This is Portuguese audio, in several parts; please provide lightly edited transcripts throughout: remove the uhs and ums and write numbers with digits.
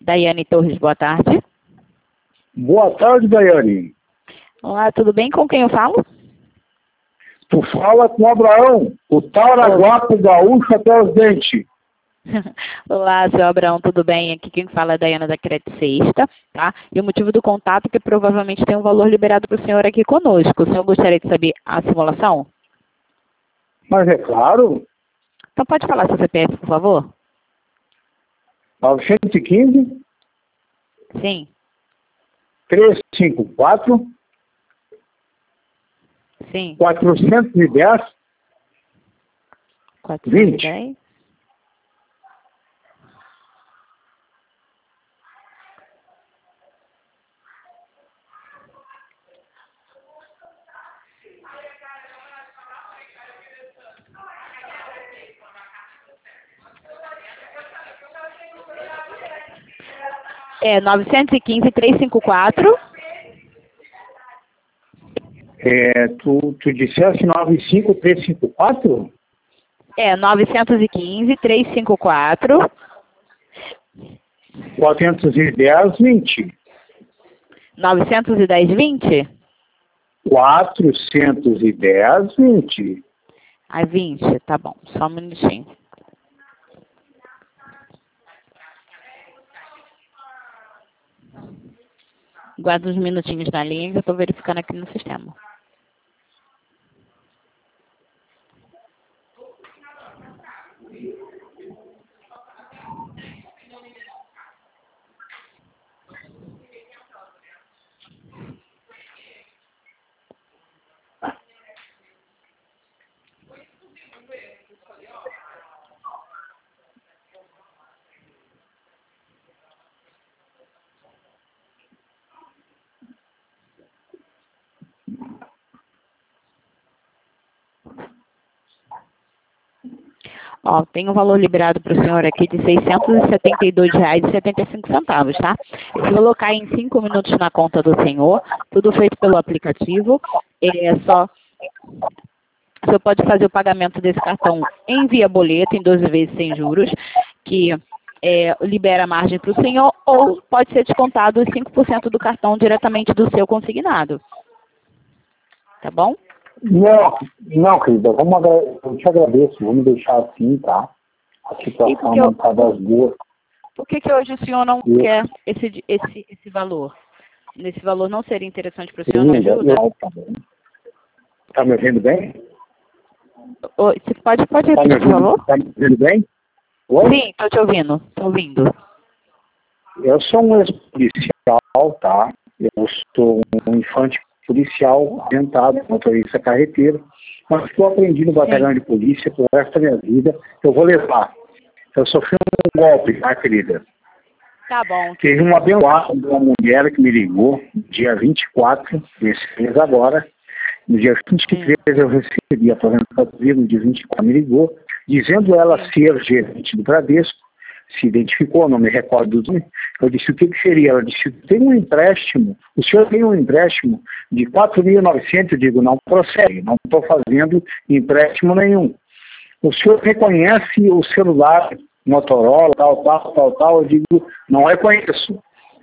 Daiane Torres, boa tarde. Boa tarde, Daiane. Olá, tudo bem? Com quem eu falo? Tu fala com o Abraão, o Taraguapo gaúcho até os dentes. Olá, seu Abraão, tudo bem? Aqui quem fala é a Daiana da Crédito Sexta, tá? E o motivo do contato é que provavelmente tem um valor liberado para o senhor aqui conosco. O senhor gostaria de saber a simulação? Mas é claro. Então pode falar seu CPF, por favor? 915 Sim. 354 Sim. 410 410. É 915-354. Tu disseste 95354? É 915-354. 410 910-20? 410 20. Ah, 20, tá bom. Só um minutinho. Guarda uns minutinhos na linha que eu estou verificando aqui no sistema. Ó, tem um valor liberado para o senhor aqui de R$ 672,75, tá? Esse valor cai em 5 minutos na conta do senhor, tudo feito pelo aplicativo. O senhor pode fazer o pagamento desse cartão em via boleto, em 12 vezes sem juros, que libera a margem para o senhor, ou pode ser descontado os 5% do cartão diretamente do seu consignado. Tá bom? Não, querida, eu te agradeço, vamos deixar assim, tá? A situação não está das boas. Por que hoje o senhor não quer esse valor? Nesse valor não seria interessante para o senhor, não ajuda? Tá me ouvindo bem? Você pode repetir, por favor? Tá me ouvindo bem? Oi? Sim, estou te ouvindo, estou ouvindo. Eu sou um ex-policial, tá? Eu sou um infante policial aposentado, motorista carreteiro, mas que eu aprendi no batalhão de polícia pro resto da minha vida, eu vou levar. Eu sofri um golpe, tá, querida? Tá bom. Teve uma abençoada de uma mulher que me ligou, dia 24 desse mês agora, no dia 23 eu recebi a aposentadoria, no dia 24 me ligou, dizendo ela ser gerente do Bradesco, se identificou, não me recordo do nome. Eu disse, o que seria? Ela disse, tem um empréstimo, o senhor tem um empréstimo de 4.900, eu digo, não procede, não estou fazendo empréstimo nenhum. O senhor reconhece o celular Motorola, tal, eu digo, não reconheço.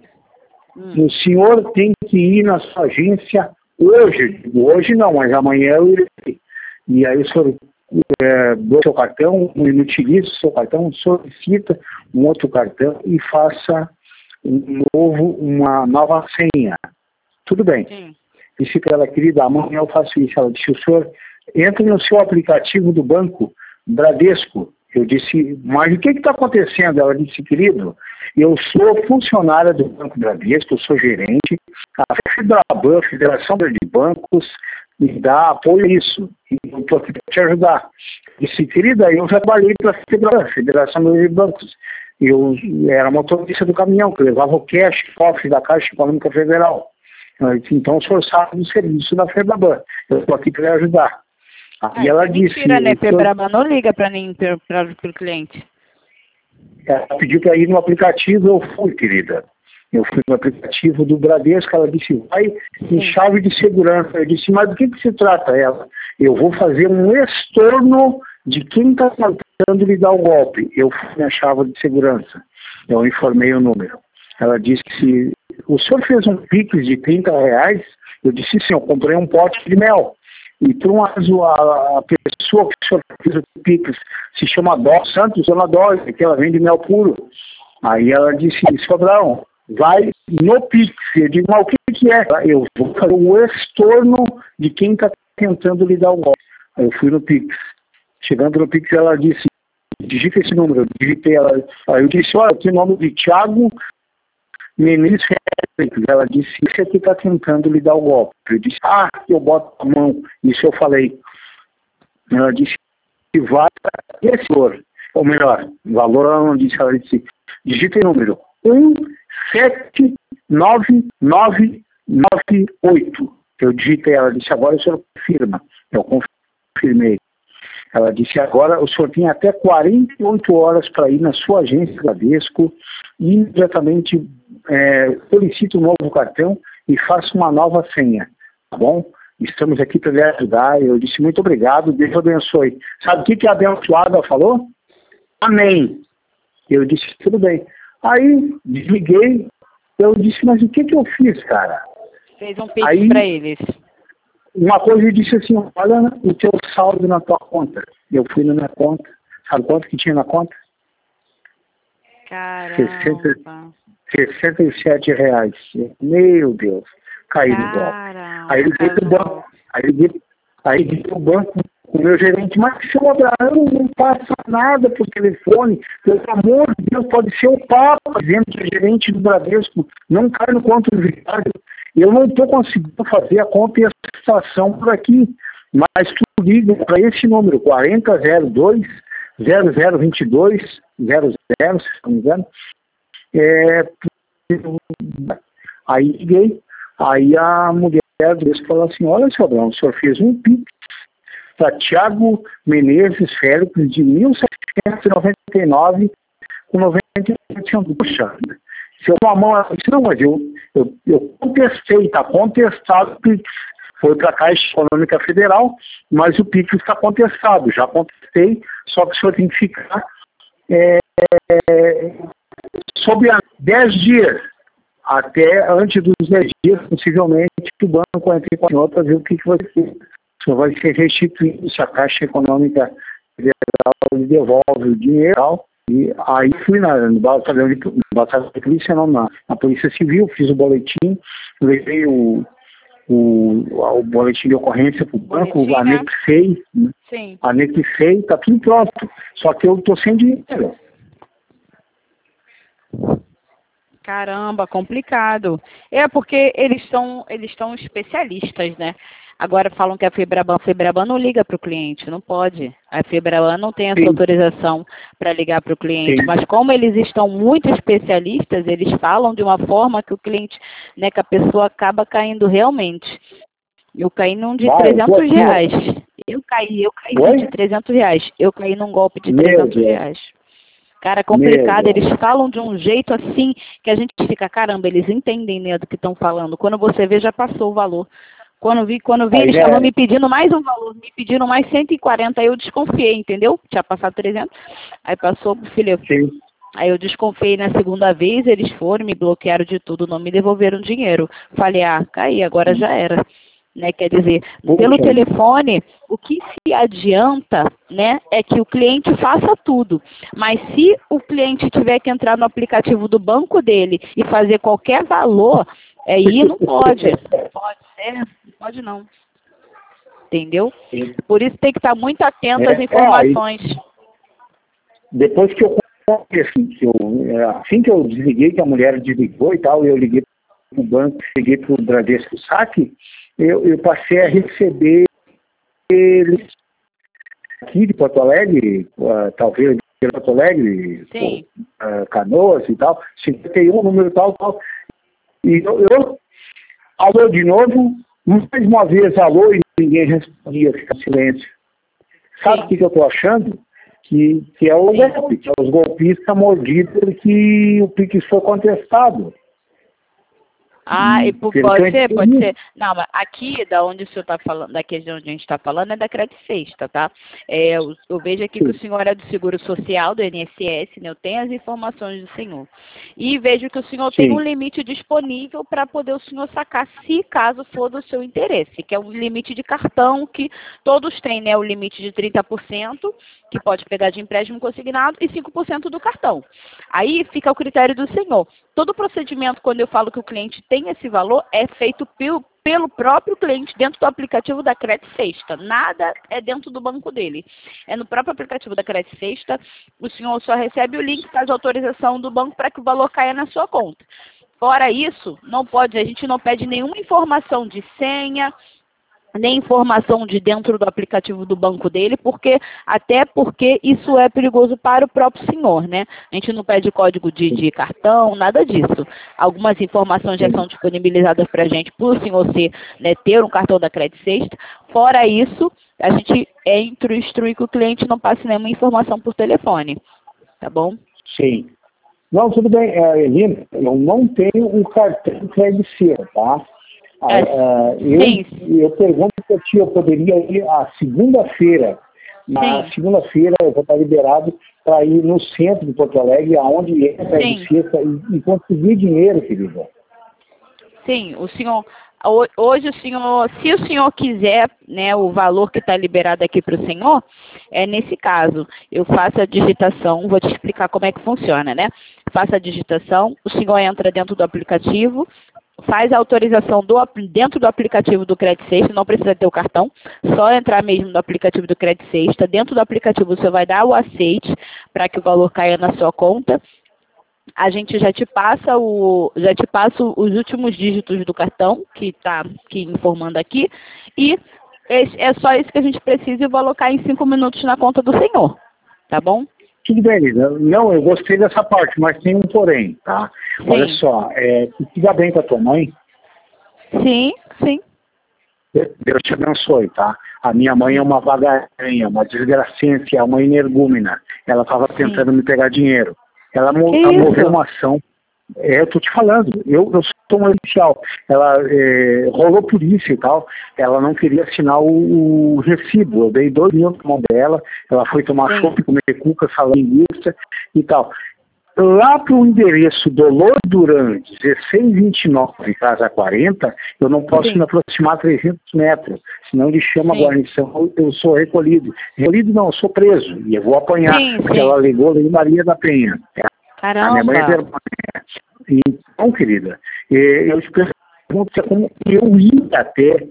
O senhor tem que ir na sua agência hoje, eu digo, hoje não, mas amanhã eu irei. E aí o senhor do seu cartão, inutilize o seu cartão, solicita um outro cartão e faça uma nova senha. Tudo bem. Disse para ela, querida, amanhã eu faço isso. Ela disse, o senhor entra no seu aplicativo do banco Bradesco. Eu disse, mas o que está acontecendo? Ela disse, querido, eu sou funcionária do Banco Bradesco, eu sou gerente, a FEBRABAN, Federação de Bancos, me dá apoio a isso, e eu estou aqui para te ajudar. Disse, querida, eu já trabalhei para a FEBRABAN, Federação de Bancos, eu era motorista do caminhão, que levava o cash, cofre da Caixa Econômica Federal. Então, sou sabe do serviço da FEBRABAN, eu estou aqui para ajudar. E ela disse... Mentira, né? FEBRABAN não liga para nem para o cliente. Ela pediu para ir no aplicativo, eu fui, querida. Eu fui no aplicativo do Bradesco, ela disse, vai em chave de segurança. Eu disse, mas do que se trata? Ela, eu vou fazer um estorno de quem está tentando lhe dar o golpe. Eu fui na chave de segurança. Eu informei o número. Ela disse que se o senhor fez um Pix de R$ 30, eu disse sim, eu comprei um pote de mel. E por um acaso a pessoa que o senhor fez o Pix se chama Santos Dona Dose, que ela vende mel puro. Aí ela disse, Sobrão, vai no Pix. Eu digo, mas o que é? Eu vou fazer o estorno de quem está tentando lhe dar o golpe. Aí eu fui no Pix. Chegando no Pix, ela disse, digita esse número. Eu digitei ela. Aí eu disse, olha, tem o nome de Thiago Menezes Félix. Ela disse, esse aqui está tentando lhe dar o golpe. Eu disse, eu boto a mão. Isso eu falei. Ela disse, vai esse valor. Ou melhor, valor ela não disse, ela disse, digita o número 17998. Eu digitei, ela disse, agora o senhor confirma. Eu confirmei. Ela disse, agora o senhor tem até 48 horas para ir na sua agência Bradesco e imediatamente solicite um novo cartão e faça uma nova senha. Tá bom? Estamos aqui para lhe ajudar. Eu disse, muito obrigado, Deus abençoe. Sabe o que a abençoada falou? Amém. Eu disse, tudo bem. Aí, desliguei, eu disse, mas o que eu fiz, cara? Fez um pix para eles. Uma coisa eu disse assim, olha o teu saldo na tua conta. Eu fui na minha conta. Sabe quanto que tinha na conta? Caramba. R$ 67. Meu Deus. Caí no golpe. Aí liguei pro banco. Aí liguei pro banco com o meu gerente, mas seu Abraão não passa nada por telefone. Pelo amor de Deus, pode ser o Papa dizendo que é gerente do Bradesco. Não cai no conto viário. Eu não estou conseguindo fazer a contestação por aqui, mas tu liga para esse número, 4002-0022-00, se não me engano. Aí liguei, aí a mulher falou assim, olha, seu Abraão, o senhor fez um Pix para Thiago Menezes Félix de 1799 com 98 centavos. Puxa, se eu uma mão, eu disse, não, mas eu contestei, está contestado o Pix. Foi para a Caixa Econômica Federal, mas o Pix está contestado. Já contestei, só que o senhor tem que ficar sob 10 dias, até antes dos 10 dias, possivelmente, o banco vai entrar com a nota para ver o que vai ser. O senhor vai ser restituído se a Caixa Econômica Federal lhe devolve o dinheiro. E aí fui no batalhão de polícia, não, na Polícia Civil, fiz o boletim, levei o boletim de ocorrência para o banco, anexei, né? Anexei, tá tudo pronto. Só que eu tô sem dinheiro. Caramba, complicado. Porque eles são especialistas, né? Agora falam que a Febraban não liga para o cliente, não pode. A Febraban não tem essa autorização para ligar para o cliente. Sim. Mas como eles estão muito especialistas, eles falam de uma forma que o cliente, né, que a pessoa acaba caindo realmente. Eu caí num de R$300. Eu caí de R$300. Eu caí num golpe de R$300. Cara, complicado. Eles falam de um jeito assim que a gente fica, caramba, eles entendem, né, do que estão falando. Quando você vê, já passou o valor. Quando vi, eles estavam me pedindo mais um valor, me pediram mais 140, aí eu desconfiei, entendeu? Tinha passado 300, aí passou pro filho. Sim. Aí eu desconfiei na segunda vez, eles foram, me bloquearam de tudo, não me devolveram dinheiro. Falei, caí, agora já era. Né? Quer dizer, pelo telefone, o que se adianta, né, é que o cliente faça tudo. Mas se o cliente tiver que entrar no aplicativo do banco dele e fazer qualquer valor, aí não pode. Pode ser, não pode não. Entendeu? Sim. Por isso tem que estar muito atento às informações. Depois que eu assim que eu desliguei, que a mulher desligou e tal, eu liguei para o banco, liguei para o Bradesco Saque, eu passei a receber eles aqui de Porto Alegre, talvez de Porto Alegre, Canoas e tal, 51, número tal. E eu alô de novo, mais uma vez alô e ninguém respondia, fica em silêncio. Sabe o que eu estou achando? Que é o golpe, que é os golpistas mordidos que o Pix foi contestado. Ah, e Pelo que eu pode ser, pode entendi. ser. Não, mas aqui, da onde o senhor está falando, daqui de onde a gente está falando, é da Crédito Sexta, tá? Eu vejo aqui que o Sim, senhor é do Seguro Social, do INSS, né? Eu tenho as informações do senhor. E vejo que o senhor tem um sim, limite disponível para poder o senhor sacar, se caso for do seu interesse, que é um limite de cartão que todos têm, né? O limite de 30%, que pode pegar de empréstimo consignado, e 5% do cartão. Aí fica ao critério do senhor. Todo procedimento, quando eu falo que o cliente tem esse valor, é feito pelo próprio cliente dentro do aplicativo da Crédito Sexta. Nada é dentro do banco dele. É no próprio aplicativo da Crédito Sexta. O senhor só recebe o link, faz a autorização do banco para que o valor caia na sua conta. Fora isso, não pode, a gente não pede nenhuma informação de senha, nem informação de dentro do aplicativo do banco dele, até porque isso é perigoso para o próprio senhor, né? A gente não pede código de cartão, nada disso. Algumas informações já sim. são disponibilizadas para a gente, por o senhor ser, né, ter um cartão da Crédito Sexta. Fora isso, a gente instrui que o cliente não passe nenhuma informação por telefone, tá bom? Sim. Não, tudo bem, Elina, eu não tenho um cartão Crédito Ser, tá? É, sim, Eu pergunto para ti, eu poderia ir à segunda-feira. Na sim, segunda-feira eu vou estar liberado para ir no centro de Porto Alegre, aonde é a Crédito sim. Ser, e conseguir dinheiro, querida. Sim, o senhor, hoje o senhor, se o senhor quiser, né, o valor que está liberado aqui para o senhor, nesse caso, eu faço a digitação, vou te explicar como é que funciona, né? Faço a digitação, o senhor entra dentro do aplicativo, faz a autorização dentro do aplicativo do Crédito Sexta, não precisa ter o cartão, só entrar mesmo no aplicativo do Crédito Sexta, dentro do aplicativo você vai dar o aceite para que o valor caia na sua conta. A gente já te passo os últimos dígitos do cartão, que está aqui informando aqui, e é só isso que a gente precisa e eu vou alocar em 5 minutos na conta do senhor, tá bom? Tudo bem, Elina. Não, eu gostei dessa parte, mas tem um porém, tá? Olha Sim, só, tu fica bem com a tua mãe, sim, sim, Deus te abençoe, tá? A minha mãe é uma vagarinha, uma desgracência, é uma energúmena. Ela estava sim. tentando me pegar dinheiro. Que Ela moveu isso? uma ação. Eu tô te falando, eu sou um oficial. Ela rolou polícia e tal. Ela não queria assinar o recibo. Eu dei 2 mil na mão dela. Ela foi tomar Sim, chopp, comer cuca, salada linguiça e tal. Lá para o endereço Dolor Duran, 1629, casa 40, eu não posso me sim, aproximar 300 metros, senão ele chama a sim, guarnição, eu sou recolhido. Recolhido não, eu sou preso, e eu vou apanhar, sim, porque ela sim. alegou Lei Maria da Penha. A minha mãe é Caramba. vergonha. Então, querida, eu te pergunto se é como eu ia até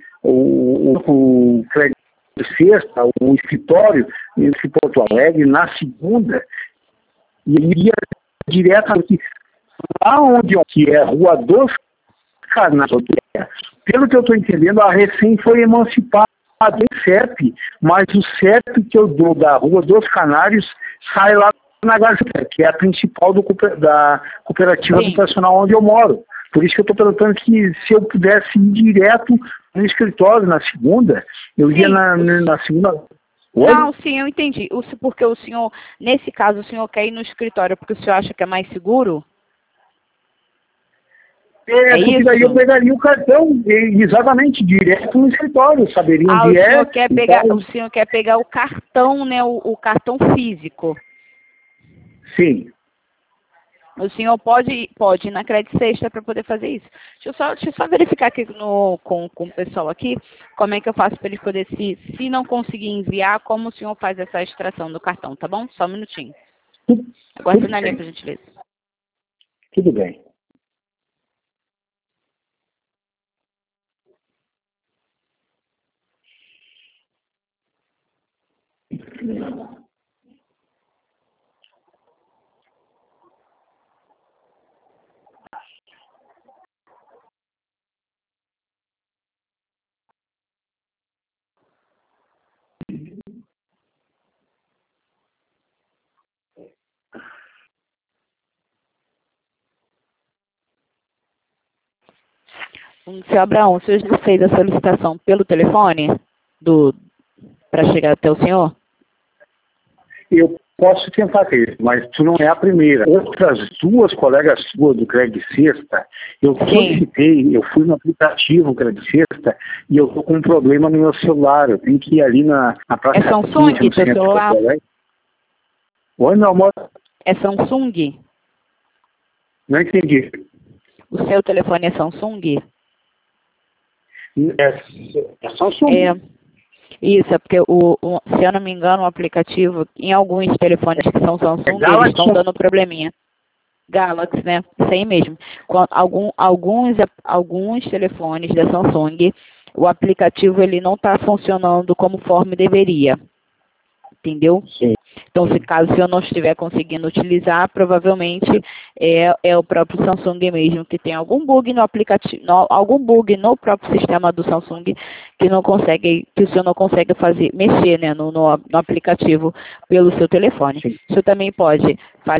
o crédito de sexta, o escritório em Porto Sim, Alegre, na segunda, e ia diretamente lá onde que é Rua dos Canários. Pelo que eu estou entendendo, a recém foi emancipada em CEP, mas o CEP que eu dou da Rua dos Canários sai lá na Gazeta, que é a principal da cooperativa sim, habitacional onde eu moro. Por isso que eu estou perguntando que se eu pudesse ir direto no escritório na segunda, eu ia sim. na segunda. Oi? Não, sim, eu entendi. Porque o senhor, nesse caso, o senhor quer ir no escritório porque o senhor acha que é mais seguro? É Porque daí eu isso? pegaria o cartão, exatamente, direto no escritório, saberia Ah, onde é e tal. o senhor quer pegar o cartão, né? O cartão físico. Sim. O senhor pode ir na Crédito Sexta para poder fazer isso. Deixa eu só verificar aqui com o pessoal aqui, como é que eu faço para eles poder, se não conseguir enviar, como o senhor faz essa extração do cartão, tá bom? Só um minutinho. Tudo, Aguarde tudo na linha, bem, por gentileza. tudo bem. Senhor Abraão, o senhor já fez a solicitação pelo telefone para chegar até o senhor? Eu posso tentar ter, mas tu não é a primeira. Outras duas colegas suas do Crédito Sexta, eu solicitei, eu fui no aplicativo Crédito Sexta e eu tô com um problema no meu celular. Eu tenho que ir ali na Praça 15, Samsung no teu centro de celular? Porto Alegre. Oi, meu amor. É Samsung? Não entendi. O seu telefone é Samsung? É Samsung. Isso, é porque, se eu não me engano, o aplicativo, em alguns telefones que são Samsung, eles estão dando probleminha. Galaxy, né? Isso aí mesmo. Alguns telefones da Samsung, o aplicativo ele não está funcionando conforme deveria. Entendeu? Sim. Então, caso eu não estiver conseguindo utilizar, provavelmente é o próprio Samsung mesmo, que tem algum bug no aplicativo, algum bug no próprio sistema do Samsung que o senhor não consegue mexer, né, no aplicativo pelo seu telefone. Sim. O senhor também pode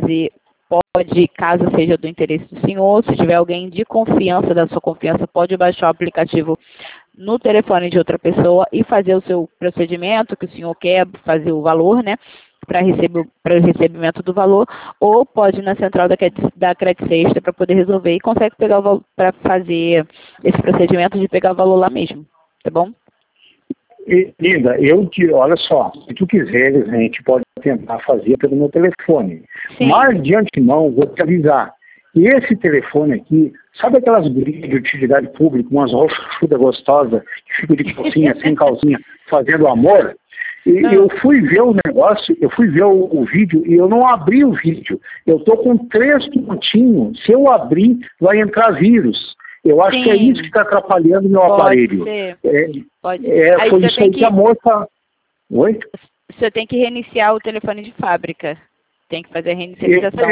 caso seja do interesse do senhor, se tiver alguém de confiança, da sua confiança, pode baixar o aplicativo no telefone de outra pessoa e fazer o seu procedimento que o senhor quer, fazer o valor, né, para o recebimento do valor, ou pode ir na central da Crédito Sexta para poder resolver e consegue pegar o valor para fazer esse procedimento de pegar o valor lá mesmo, tá bom? Linda, olha só, se tu quiseres, a gente pode tentar fazer pelo meu telefone. Sim. Mas de antemão, vou te avisar. Esse telefone aqui, sabe aquelas gurias de utilidade pública, umas rochudas gostosas, que ficam de calcinha, sem calcinha, fazendo amor? E eu fui ver o negócio, eu fui ver o vídeo e eu não abri o vídeo. Eu tô com 3 pontinhos. Se eu abrir, vai entrar vírus. Eu acho que é isso que está atrapalhando meu aparelho. Pode ser. Aí foi isso aí que a moça... Oi? Você tem que reiniciar o telefone de fábrica. Tem que fazer a reinicialização.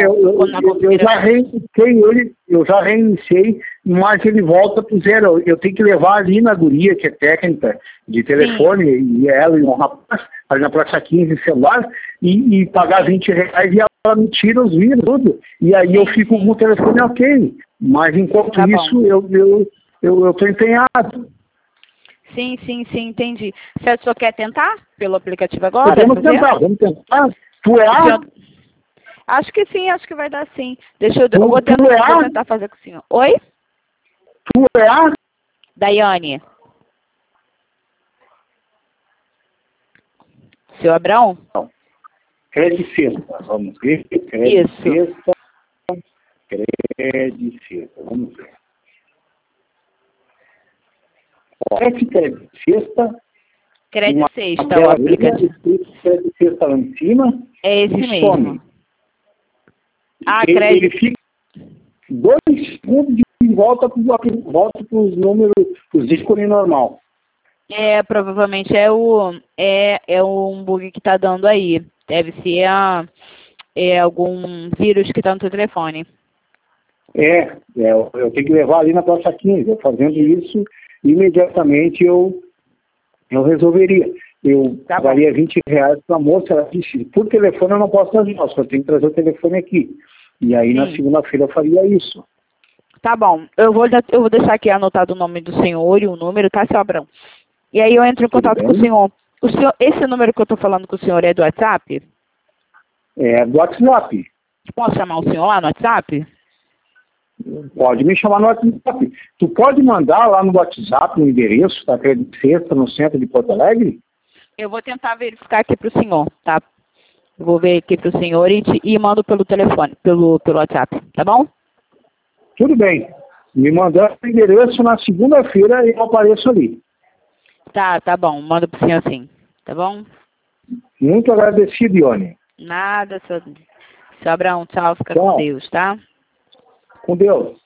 Eu já reiniciei, mas ele volta para o zero. Eu tenho que levar ali na guria, que é técnica de telefone, e ela e um rapaz, ali na Praça 15, celular, e pagar R$20 e ela me tira os vírus, tudo. E aí eu fico com o telefone ok. Mas enquanto isso, eu estou empenhado. Sim, entendi. Você só quer tentar pelo aplicativo agora? Vamos tentar. Tu é a... Acho que sim, acho que vai dar sim. Eu vou tentar fazer com o senhor. Oi? Tu é a... Daiane. Seu Abrão? Crédito Sexta, vamos ver. Crédito Sexta. Vamos ver. Parece Crédito Sexta. Crédito Sexta, o aplicativo. Crédito Sexta lá em cima. É esse mesmo. Ele fica 2 segundos e volta para os números, os ícones normal. Provavelmente é um bug que está dando aí. Deve ser algum vírus que está no seu telefone. Eu tenho que levar ali na Praça 15. Eu fazendo isso, imediatamente eu resolveria. Eu pagaria R$20 para a moça. Ela disse, por telefone eu não posso trazer, eu tenho que trazer o telefone aqui. E aí na segunda-feira eu faria isso. Tá bom. Eu vou deixar aqui anotado o nome do senhor e o número, tá, seu Abrão? E aí eu entro em contato com o senhor. Esse número que eu estou falando com o senhor é do WhatsApp? É do WhatsApp. Posso chamar o senhor lá no WhatsApp? Pode me chamar no WhatsApp. Tu pode mandar lá no WhatsApp o endereço da Crédito Sexta no centro de Porto Alegre? Eu vou tentar verificar aqui para o senhor, tá? Vou ver aqui para o senhor e mando pelo telefone, pelo WhatsApp, tá bom? Tudo bem. Me mandar o endereço na segunda-feira e eu apareço ali. Tá bom. Manda pro senhor sim. Tá bom? Muito agradecido, Ione. Nada, seu Abraão. Tchau. Fica com Deus, tá? Com Deus.